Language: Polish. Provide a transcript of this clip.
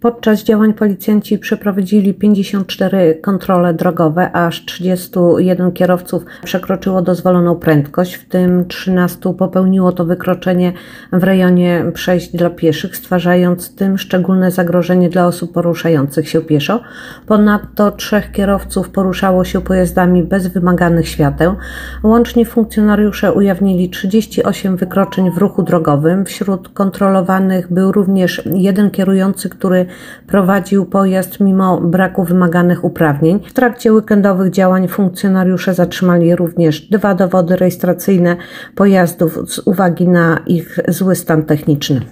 Podczas działań policjanci przeprowadzili 54 kontrole drogowe, aż 31 kierowców przekroczyło dozwoloną prędkość, w tym 13 popełniło to wykroczenie w rejonie przejść dla pieszych, stwarzając tym szczególne zagrożenie dla osób poruszających się pieszo. Ponadto 3 kierowców poruszało się pojazdami bez wymaganych świateł. Łącznie funkcjonariusze ujawnili 38 wykroczeń w ruchu drogowym. Wśród kontrolowanych był również jeden kierujący, który prowadził pojazd mimo braku wymaganych uprawnień. W trakcie weekendowych działań funkcjonariusze zatrzymali również 2 dowody rejestracyjne pojazdów z uwagi na ich zły stan techniczny.